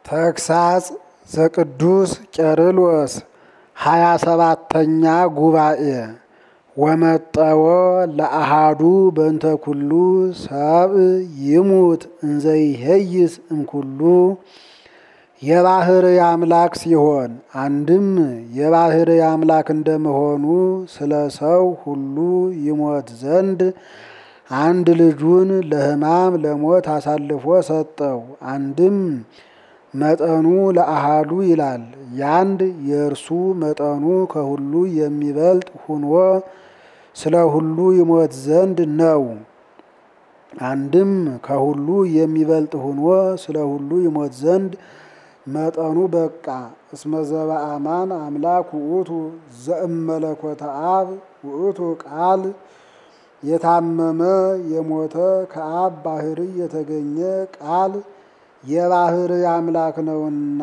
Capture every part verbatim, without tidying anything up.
ተግሳጽ ዘቅዱስ ቄርሎስ ሃያ ሰባተኛ ጉባኤ ወመጠወ ለአሃዱ በእንተ ኩሉ ሰብእ ይሙት እንዘይሄይስ እምኩሉ የባህርይ አምላክ ሲሆን አንድም የባህርይ አምላክ እንደመሆኑ ስለ ሰው ሁሉ ይሞት ዘንድ አንድ ልጁን ለሕማም ለሞት አሳልፎ ሰጠው። አንድም መጠኑ ለአሃዱ ይላል። ያንድ የእርሱ መጠኑ ከሁሉ የሚበልጥ ሁኖ ስለ ሁሉ ይሞት ዘንድ ነው። አንድም ከሁሉ የሚበልጥ ሁኖ ስለ ሁሉ ይሞት ዘንድ መጠኑ በቃ። እስመ ዘበአማን አምላክ ውእቱ ዘእመለኮተ አብ ውእቱ ቃል የታመመ የሞተ ከአብ ባህርይ የተገኘ ቃል የባህርይ አምላክ ነውና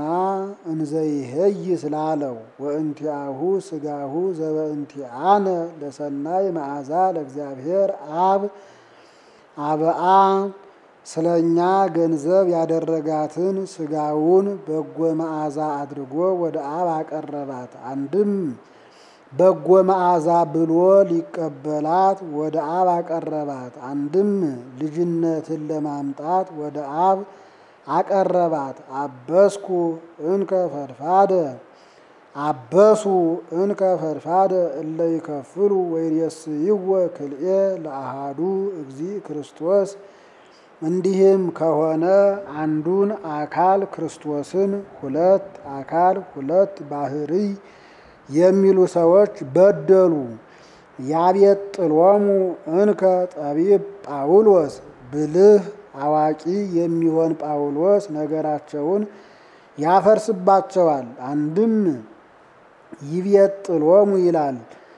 እንዘይሄይስ ላለው ወእንቲአሁ ስጋሁ ዘበእንቲአነ ለሰናይ መዓዛ ለእግዚአብሔር አብ አብአ ስለኛ ገንዘብ ያደረጋትን ስጋውን በጎ መዓዛ አድርጎ ወደ አብ አቀረባት። አንድም በጎ መዓዛ ብሎ ሊቀበላት ወደ አብ አቀረባት። አንድም ልጅነትን ለማምጣት ወደ አብ አቀረባት። አበስኩ እንከ ፈድፋደ አበሱ እንከ ፈድፋደ እለ ይከፍሉ ወይሬስይወ ክልኤ ለአሃዱ እግዚእ ክርስቶስ። እንዲህም ከሆነ አንዱን አካል ክርስቶስን ሁለት አካል ሁለት ባህርይ የሚሉ ሰዎች በደሉ። ያቤጥሎሙ እንከ ጠቢብ ጳውሎስ ብልህ አዋቂ የሚሆን ጳውሎስ ነገራቸውን ያፈርስባቸዋል። አንድም ይቤጥሎሙ ይላል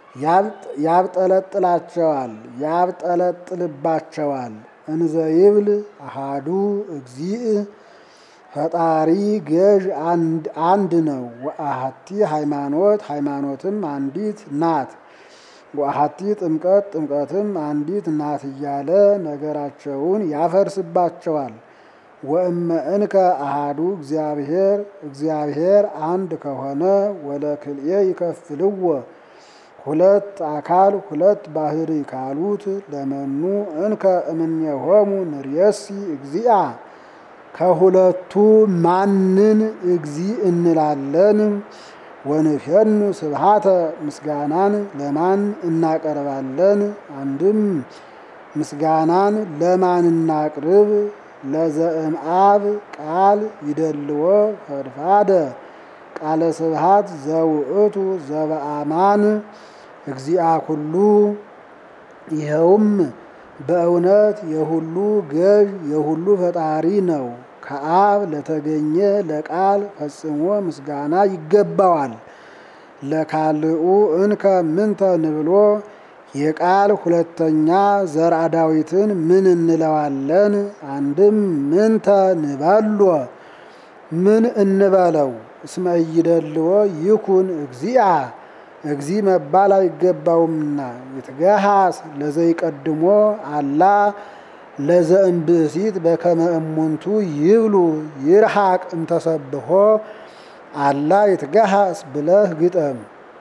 ያብጠለጥላቸዋል ያብጠለጥልባቸዋል። እንዘ ይብል አሃዱ እግዚእ ፈጣሪ ገዥ አንድ ነው። ወአሐቲ ሃይማኖት ሃይማኖትም አንዲት ናት። ወአሐቲ ጥምቀት ጥምቀትም አንዲት ናት እያለ ነገራቸውን ያፈርስባቸዋል። ወእመ እንከ አሃዱ እግዚአብሔር እግዚአብሔር አንድ ከሆነ ወለክልኤ ይከፍልዎ ሁለት አካል ሁለት ባህርይ ካሉት ለመኑ እንከ እምኔሆሙ ንርየሲ እግዚአ ከሁለቱ ማንን እግዚእ እንላለን? ወንፌኑ ስብሃተ ምስጋናን ለማን እናቀርባለን? አንድም ምስጋናን ለማን እናቅርብ? ለዘእምአብ ቃል ይደልዎ ፈድፋደ ቃለ ስብሃት ዘውእቱ ዘበአማን እግዚአ ኩሉ። ይኸውም በእውነት የሁሉ ገዥ የሁሉ ፈጣሪ ነው። ከአብ ለተገኘ ለቃል ፈጽሞ ምስጋና ይገባዋል። ለካልኡ እንከ ምንተ ንብሎ የቃል ሁለተኛ ዘርአ ዳዊትን ምን እንለዋለን? አንድም ምንተ ንበሎ ምን እንበለው? እስመ ኢይደልዎ ይኩን እግዚአ እግዚእ መባል አይገባውምና። ይትገሃስ ለዘይቀድሞ አላ ለዘእምብእሲት በከመ እሙንቱ ይብሉ ይርሐቅ እምተሰብሖ አላ ይትገሃስ ብለህ ግጠም።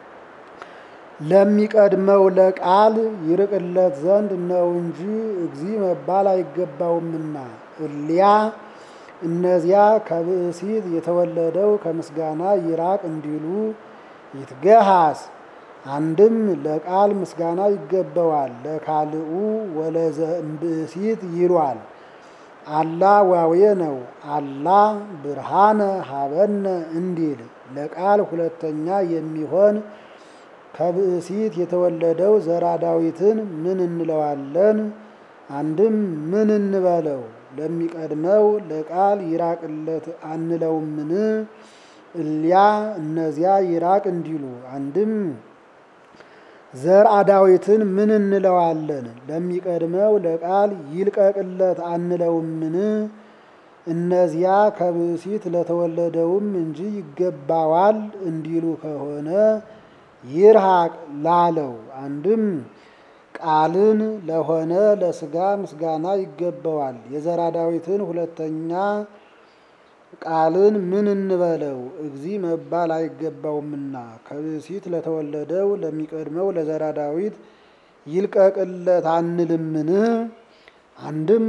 ለሚቀድመው ለቃል ይርቅለት ዘንድ ነው እንጂ እግዚእ መባል አይገባውምና። እሊያ እነዚያ ከብእሲት የተወለደው ከምስጋና ይራቅ እንዲሉ ይትገሃስ አንድም ለቃል ምስጋና ይገባዋል። ለካልኡ ወለዘእምብእሲት ይሏል። አላ ዋዌ ነው። አላ ብርሃነ ሀበነ እንዲል ለቃል ሁለተኛ የሚሆን ከብእሲት የተወለደው ዘርአ ዳዊትን ምን እንለዋለን? አንድም ምን እንበለው? ለሚቀድመው ለቃል ይራቅለት አንለውምን? እሊያ እነዚያ ይራቅ እንዲሉ አንድም ዘርአ ዳዊትን ምን እንለዋለን? ለሚቀድመው ለቃል ይልቀቅለት አንለውምን? እነዚያ ከብእሲት ለተወለደውም እንጂ ይገባዋል እንዲሉ ከሆነ ይርሐቅ ላለው አንድም ቃልን ለሆነ ለስጋ ምስጋና ይገባዋል። የዘርአ ዳዊትን ሁለተኛ ቃልን ምን እንበለው እግዚ መባል አይገባውምና ከብእሲት ለተወለደው ለሚቀድመው ለዘራ ዳዊት ይልቀቅለት አንልምን? አንድም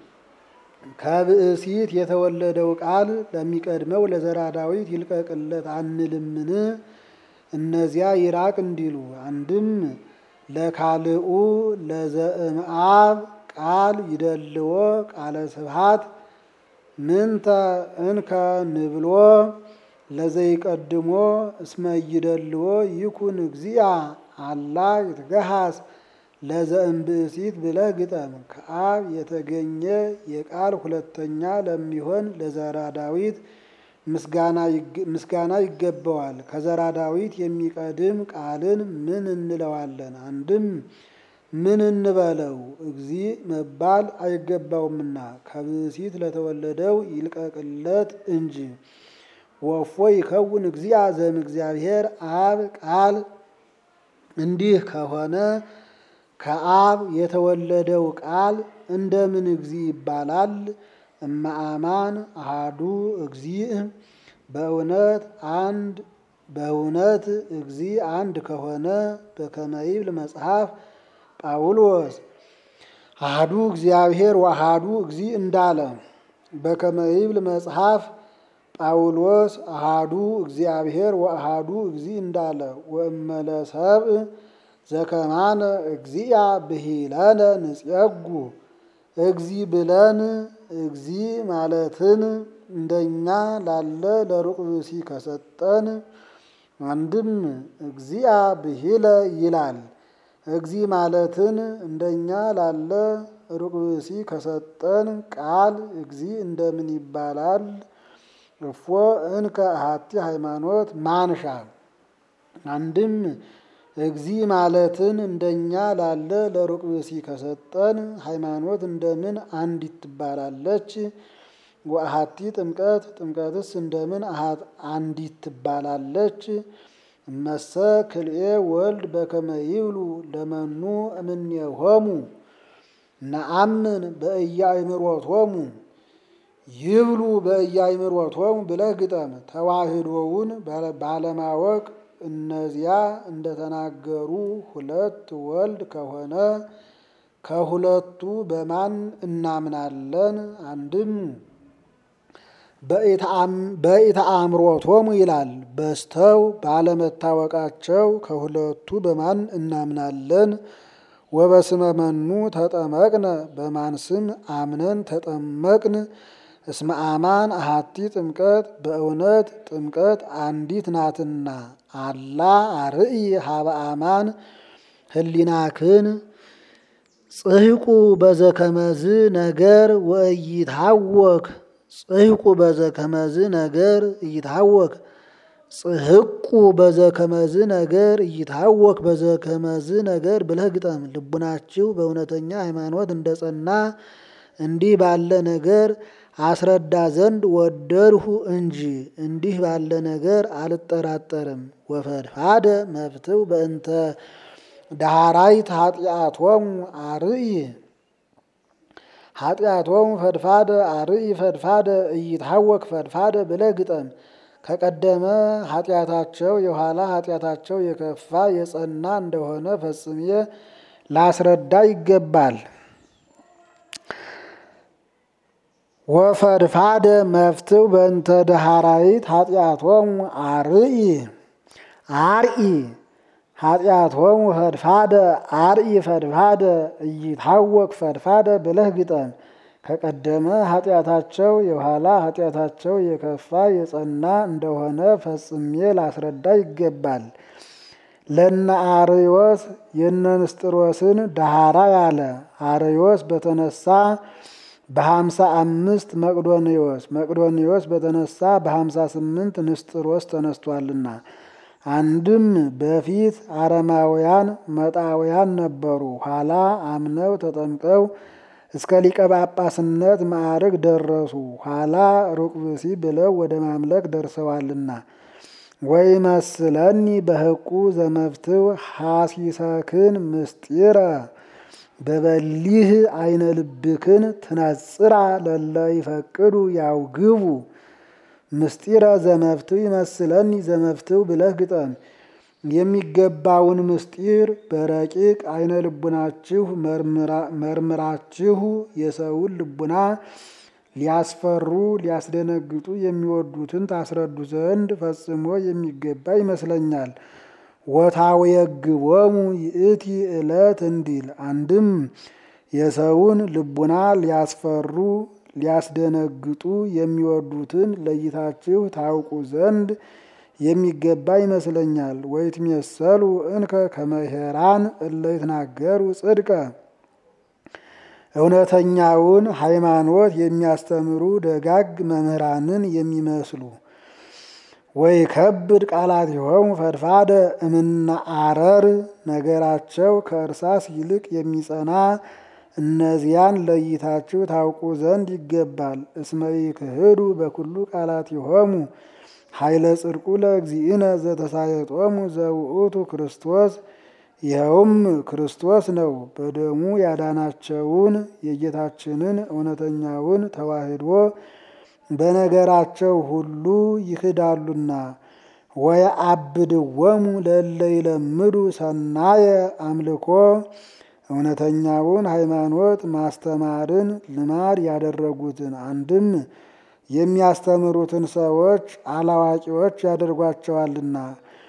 ከብእሲት የተወለደው ቃል ለሚቀድመው ለዘራ ዳዊት ይልቀቅለት አንልምን? እነዚያ ይራቅ እንዲሉ። አንድም ለካልኡ ለዘእምአብ ቃል ይደልዎ ቃለ ስብሐት ምንተ እንከ ንብሎ ለዘይቀድሞ እስመ ይደልዎ ይኩን እግዚአ አላ ይትገሃስ ለዘእምብእሲት ብለህ ግጠም። ከአብ የተገኘ የቃል ሁለተኛ ለሚሆን ለዘራ ዳዊት ምስጋና ይገባዋል። ከዘራ ዳዊት የሚቀድም ቃልን ምን እንለዋለን? አንድም ምን እንበለው እግዚ መባል አይገባውምና ከብእሲት ለተወለደው ይልቀቅለት እንጂ። ወፎ ይከውን እግዚአ ዘእምእግዚአብሔር አብ ቃል እንዲህ ከሆነ ከአብ የተወለደው ቃል እንደምን እግዚ ይባላል? እመአማን አሃዱ እግዚእ በእውነት አንድ በእውነት እግዚ አንድ ከሆነ በከመ ይብል መጽሐፍ ጳውሎስ አሃዱ እግዚአብሔር ወአሃዱ እግዚ እንዳለ በከመ ይብል መጽሐፍ ጳውሎስ አሃዱ እግዚአብሔር ወአሃዱ እግዚ እንዳለ ወእመለ ሰብእ ዘከማነ እግዚአ ብሂለነ ንጽየጉ እግዚ ብለን እግዚ ማለትን እንደኛ ላለ ለሩቅ ብእሲ ከሰጠን አንድም እግዚአ ብሂለ ይላል። እግዚ ማለትን እንደኛ ላለ ሩቅ ብእሲ ከሰጠን ቃል እግዚ እንደምን ይባላል? እፎ እንከ አሐቲ ሃይማኖት ማንሻ። አንድም እግዚ ማለትን እንደኛ ላለ ለሩቅ ብእሲ ከሰጠን ሃይማኖት እንደምን አንዲት ትባላለች? ወአሐቲ ጥምቀት ጥምቀትስ እንደምን አንዲት ትባላለች? እመሰ ክልኤ ወልድ በከመ ይብሉ ለመኑ እምኔሆሙ ነአምን በኢያእምሮቶሙ ይብሉ በኢያእምሮቶሙ ብለህ ግጠም። ተዋህዶውን ባለማወቅ እነዚያ እንደተናገሩ ሁለት ወልድ ከሆነ ከሁለቱ በማን እናምናለን? አንድም በኢተአምሮቶሙ ይላል። በስተው ባለመታወቃቸው ከሁለቱ በማን እናምናለን? ወበስመ መኑ ተጠመቅነ በማን ስም አምነን ተጠመቅን? እስመ አማን አሐቲ ጥምቀት በእውነት ጥምቀት አንዲት ናትና። አላ አርኢ ሀበ አማን ህሊናክን ጽሕቁ በዘከመዝ ነገር ወኢይትሐወክ ጽሕቁ በዘከመዝ ነገር ኢይትሐወክ ጽሕቁ በዘከመዝ ነገር ኢይትሐወክ በዘከመዝ ነገር ብለህ ግጠም። ልቡናችሁ በእውነተኛ ሃይማኖት እንደጸና እንዲህ ባለ ነገር አስረዳ ዘንድ ወደድሁ እንጂ እንዲህ ባለ ነገር አልጠራጠርም። ወፈድፋደ መፍትው በእንተ ዳሃራይት ኃጢአቶሙ አርኢ ኃጢአቶሙ ፈድፋደ አርኢ ፈድፋደ ኢይትሐወክ ፈድፋደ ብለህ ግጠም። ከቀደመ ኃጢአታቸው የኋላ ኃጢአታቸው የከፋ የጸና እንደሆነ ፈጽሜ ላስረዳ ይገባል። ወፈድፋደ መፍትው በእንተ ዳሃራይት ኃጢአቶሙ አርኢ አርኢ ኃጢአቶሙ ፈድፋደ አርኢ ፈድፋደ ኢይትሐወክ ፈድፋደ ብለህ ግጠም። ከቀደመ ኃጢአታቸው የኋላ ኃጢአታቸው የከፋ የጸና እንደሆነ ፈጽሜ ላስረዳ ይገባል። ለነ አርዮስ የነ ንስጥሮስን ዳሃራ ያለ አርዮስ በተነሳ በሀምሳ አምስት መቅዶንዮስ መቅዶንዮስ በተነሳ በሀምሳ ስምንት ንስጥሮስ ተነስቷልና። አንድም በፊት አረማውያን መጣውያን ነበሩ። ኋላ አምነው ተጠምቀው እስከ ሊቀ ጳጳስነት ማዕረግ ደረሱ። ኋላ ሩቅ ብእሲ ብለው ወደ ማምለክ ደርሰዋልና። ወይመስለኒ በሕቁ ዘመፍትው ሐሲሰክን ምስጢረ በበሊህ አይነ ልብክን ትነጽራ ለለ ይፈቅዱ ያውግቡ ምስጢረ ዘመፍትው ይመስለኒ ዘመፍትው ብለህ ግጠም። የሚገባውን ምስጢር በረቂቅ አይነ ልቡናችሁ መርምራችሁ የሰውን ልቡና ሊያስፈሩ ሊያስደነግጡ የሚወዱትን ታስረዱ ዘንድ ፈጽሞ የሚገባ ይመስለኛል። ወታወየግቦሙ ይእቲ ዕለት እንዲል አንድም የሰውን ልቡና ሊያስፈሩ ሊያስደነግጡ የሚወዱትን ለይታችሁ ታውቁ ዘንድ የሚገባ ይመስለኛል። ወይትሜሰሉ እንከ ከመ ኄራን እለ ይትናገሩ ጽድቀ እውነተኛውን ሃይማኖት የሚያስተምሩ ደጋግ መምህራንን የሚመስሉ ወይ ከብድ ቃላቲሆሙ ፈድፋደ እምነ አረር ነገራቸው ከእርሳስ ይልቅ የሚጸና እነዚያን ለይታችሁ ታውቁ ዘንድ ይገባል። እስመ ይክህዱ በኩሉ ቃላቲሆሙ ኃይለ ጽድቁ ለእግዚእነ ዘተሳየጦሙ ዘውእቱ ክርስቶስ ይኸውም ክርስቶስ ነው። በደሙ ያዳናቸውን የጌታችንን እውነተኛውን ተዋህዶ በነገራቸው ሁሉ ይክዳሉና። ወየአብድዎሙ ለእለ ይለምዱ ሰናየ አምልኮ እውነተኛውን ሃይማኖት ማስተማርን ልማድ ያደረጉትን አንድም የሚያስተምሩትን ሰዎች አላዋቂዎች ያደርጓቸዋልና።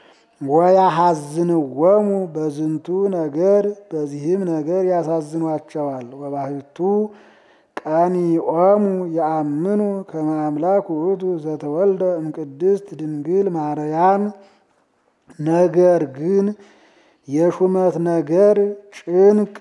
ወያሐዝንዎሙ በዝንቱ ነገር በዚህም ነገር ያሳዝኗቸዋል። ወባሕቱ ቀኒኦሙ ያአምኑ ከመ አምላክ ውእቱ ዘተወልደ እምቅድስት ድንግል ማርያም። ነገር ግን የሹመት ነገር ጭንቅ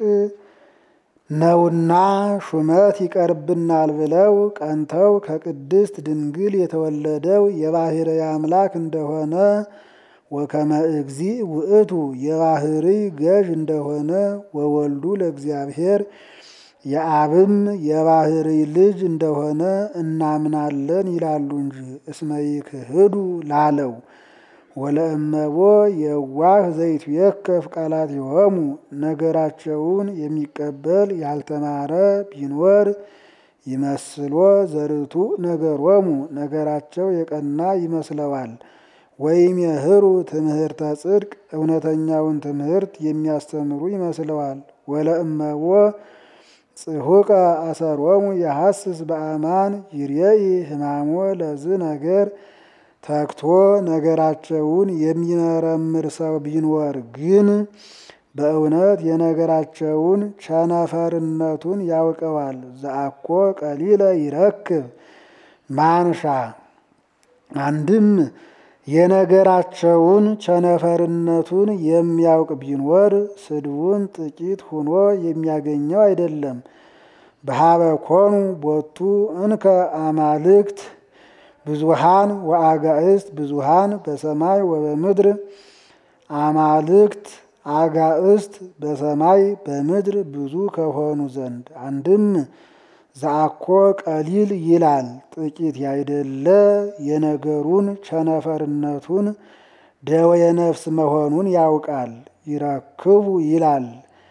ነውና ሹመት ይቀርብናል ብለው ቀንተው ከቅድስት ድንግል የተወለደው የባሕርይ አምላክ እንደሆነ ወከመ እግዚእ ውእቱ የባሕርይ ገዥ እንደሆነ ወወልዱ ለእግዚአብሔር የአብም የባሕርይ ልጅ እንደሆነ እናምናለን ይላሉ እንጂ። እስመ ይክህዱ ላለው ወለእመቦ የዋህ ዘይትዌከፍ ቃላቲሆሙ ነገራቸውን የሚቀበል ያልተማረ ቢኖር ይመስሎ ዘርቱዕ ነገሮሙ ነገራቸው የቀና ይመስለዋል። ወይም የህሩ ትምህርተ ጽድቅ እውነተኛውን ትምህርት የሚያስተምሩ ይመስለዋል። ወለእመቦ ጽሑቀ አሰሮሙ የሐስስ በአማን ይርየኢ ሕማሞ ለዝ ነገር ተግቶ ነገራቸውን የሚመረምር ሰው ቢኖር ግን በእውነት የነገራቸውን ቸነፈርነቱን ያውቀዋል። ዘአኮ ቀሊለ ይረክብ ማንሻ አንድም የነገራቸውን ቸነፈርነቱን የሚያውቅ ቢኖር ስድቡን ጥቂት ሆኖ የሚያገኘው አይደለም። በሀበ ኮኑ ቦቱ እንከ አማልክት ብዙሃን ወአጋእስት ብዙሃን በሰማይ ወበምድር አማልክት አጋእስት በሰማይ በምድር ብዙ ከሆኑ ዘንድ አንድም ዘአኮ ቀሊል ይላል ጥቂት ያይደለ የነገሩን ቸነፈርነቱን ደዌ ነፍስ መሆኑን ያውቃል። ይረክቡ ይላል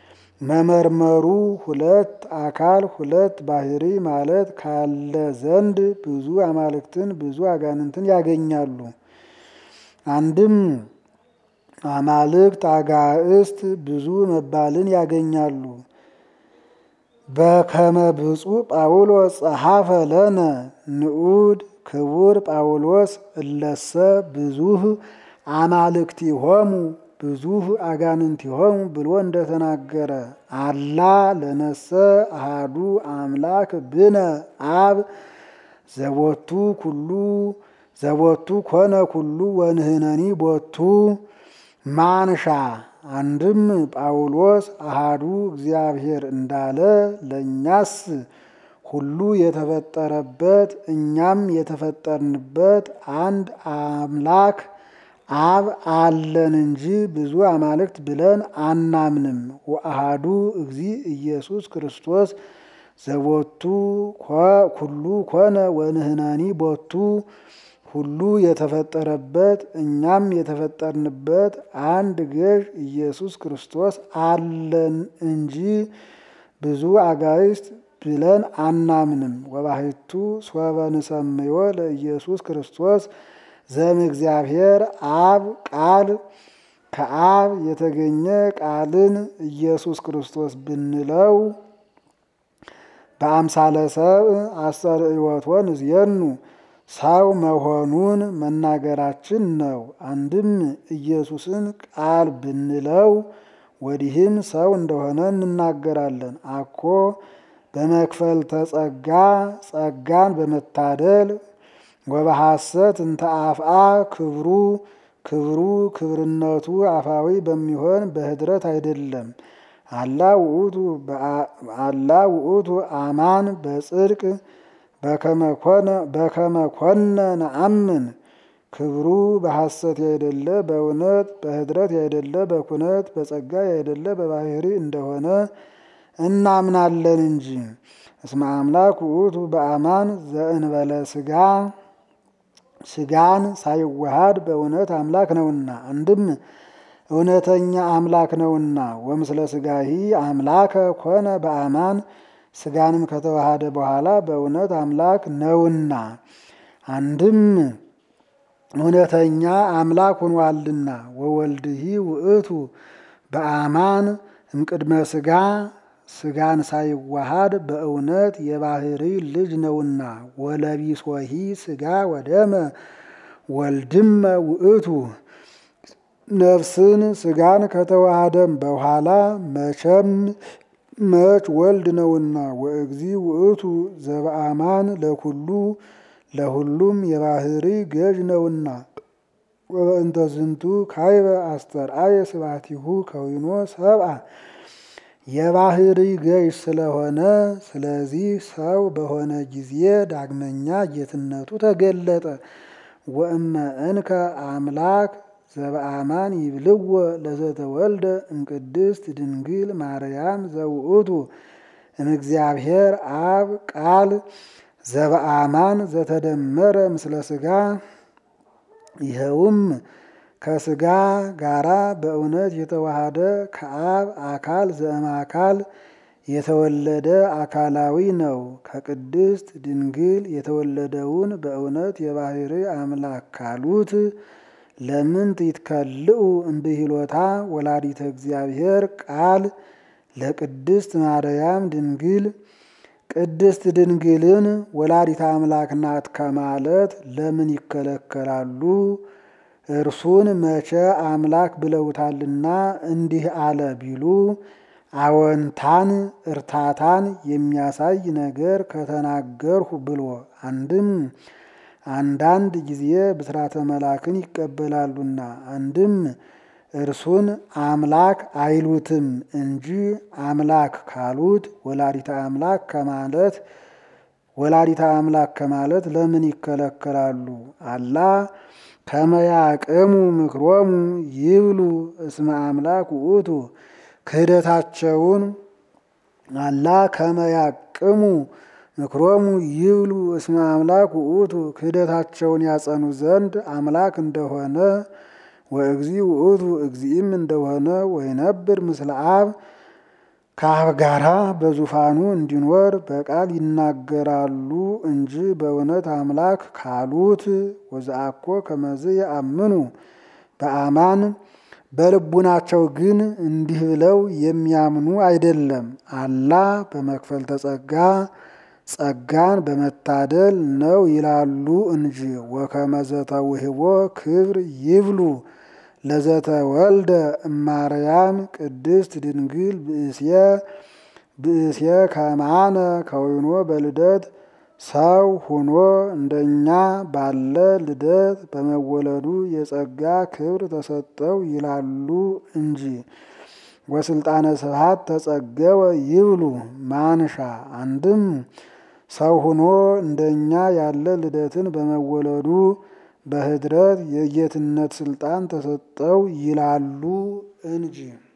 መመርመሩ ሁለት አካል ሁለት ባሕርይ ማለት ካለ ዘንድ ብዙ አማልክትን ብዙ አጋንንትን ያገኛሉ። አንድም አማልክት አጋእስት ብዙ መባልን ያገኛሉ። በከመ ብፁዕ ጳውሎስ ጸሐፈ ለነ ንዑድ ክቡር ጳውሎስ እለሰ ብዙህ አማልክቲሆሙ ብዙህ አጋንንቲሆሙ ብሎ እንደተናገረ አላ ለነሰ አሃዱ አምላክ ብነ አብ ዘቦቱ ኩሉ ዘቦቱ ኮነ ኩሉ ወንህነኒ ቦቱ ማንሻ አንድም ጳውሎስ አሃዱ እግዚአብሔር እንዳለ ለእኛስ ሁሉ የተፈጠረበት እኛም የተፈጠርንበት አንድ አምላክ አብ አለን እንጂ ብዙ አማልክት ብለን አናምንም። ወአሃዱ እግዚእ ኢየሱስ ክርስቶስ ዘቦቱ ኩሉ ኮነ ወንህነኒ ቦቱ ሁሉ የተፈጠረበት እኛም የተፈጠርንበት አንድ ገዥ ኢየሱስ ክርስቶስ አለን እንጂ ብዙ አጋዕስት ብለን አናምንም። ወባሕቱ ሶበ ንሰምዮ ለኢየሱስ ክርስቶስ ዘእምእግዚአብሔር አብ ቃል ከአብ የተገኘ ቃልን ኢየሱስ ክርስቶስ ብንለው በአምሳለ ሰብእ አስተርእዮቶ ንዜኑ ሰው መሆኑን መናገራችን ነው። አንድም ኢየሱስን ቃል ብንለው ወዲህም ሰው እንደሆነ እንናገራለን። አኮ በመክፈልተ ጸጋ ጸጋን በመታደል ወበሐሰት እንተ አፍአ ክብሩ ክብሩ ክብርነቱ አፋዊ በሚሆን በህድረት አይደለም። አላ ውእቱ አላ ውእቱ አማን በጽድቅ በከመ ኮነ ነአምን ክብሩ በሐሰት ያይደለ በእውነት በህድረት ያይደለ በኩነት በጸጋ ያይደለ በባህሪ እንደሆነ እናምናለን እንጂ። እስመ አምላክ ውእቱ በአማን ዘእንበለ ሥጋ ሥጋን ሳይዋሃድ በእውነት አምላክ ነውና። አንድም እውነተኛ አምላክ ነውና። ወምስለ ሥጋሂ አምላከ ኮነ በአማን ሥጋንም ከተዋሃደ በኋላ በእውነት አምላክ ነውና። አንድም እውነተኛ አምላክ ሆኗልና። ወወልድሂ ውእቱ በአማን እምቅድመ ሥጋ ሥጋን ሳይዋሃድ በእውነት የባህሪ ልጅ ነውና። ወለቢሶሂ ሥጋ ወደመ ወልድመ ውእቱ ነፍስን ሥጋን ከተዋሃደም በኋላ መቼም መች ወልድ ነውና። ወእግዚ ውእቱ ዘበአማን ለኩሉ ለሁሉም የባህሪ ገዥ ነውና። ወበእንተ ዝንቱ ካይበ አስተርአየ ስብሐቲሁ ከዊኖ ሰብአ የባህሪ ገዥ ስለሆነ ስለዚህ ሰው በሆነ ጊዜ ዳግመኛ ጌትነቱ ተገለጠ። ወእመ እንከ አምላክ ዘበአማን ይብልዎ ለዘተወልደ እምቅድስት ድንግል ማርያም ዘውእቱ እምእግዚአብሔር አብ ቃል ዘበአማን ዘተደመረ ምስለ ሥጋ ይኸውም ከሥጋ ጋራ በእውነት የተዋሃደ ከአብ አካል ዘእምአካል የተወለደ አካላዊ ነው። ከቅድስት ድንግል የተወለደውን በእውነት የባህሪ አምላክ ካሉት ለምንት ይትከልኡ እምብሂሎታ ወላዲተ እግዚአብሔር ቃል ለቅድስት ማርያም ድንግል ቅድስት ድንግልን ወላዲተ አምላክ ናት ከማለት ለምን ይከለከላሉ? እርሱን መቼ አምላክ ብለውታልና እንዲህ አለ ቢሉ አወንታን እርታታን የሚያሳይ ነገር ከተናገርሁ ብሎ አንድም አንዳንድ ጊዜ ብስራተ መላክን ይቀበላሉና አንድም እርሱን አምላክ አይሉትም እንጂ አምላክ ካሉት ወላዲተ አምላክ ከማለት ወላዲተ አምላክ ከማለት ለምን ይከለከላሉ? አላ ከመያቅሙ ምክሮሙ ይብሉ እስመ አምላክ ውእቱ ክህደታቸውን አላ ከመያቅሙ ምክሮሙ ይብሉ እስመ አምላክ ውእቱ ክህደታቸውን ያጸኑ ዘንድ አምላክ እንደሆነ ወእግዚ ውእቱ እግዚእም እንደሆነ ወይነብር ምስለ አብ ከአብ ጋራ በዙፋኑ እንዲኖር በቃል ይናገራሉ እንጂ በእውነት አምላክ ካሉት ወዘአኮ ከመዝ ያአምኑ በአማን በልቡናቸው ግን እንዲህ ብለው የሚያምኑ አይደለም። አላ በመክፈልተ ጸጋ ጸጋን በመታደል ነው ይላሉ እንጂ ወከመዘ ተውህቦ ክብር ይብሉ ለዘተወልደ እማርያም ቅድስት ድንግል ብእስየ ብእስየ ከማነ ከወይኖ በልደት ሰው ሆኖ እንደኛ ባለ ልደት በመወለዱ የጸጋ ክብር ተሰጠው ይላሉ እንጂ ወስልጣነ ስብሐት ተጸገወ ይብሉ ማንሻ አንድም ሰው ሆኖ እንደኛ ያለ ልደትን በመወለዱ በህድረት የጌትነት ስልጣን ተሰጠው ይላሉ እንጂ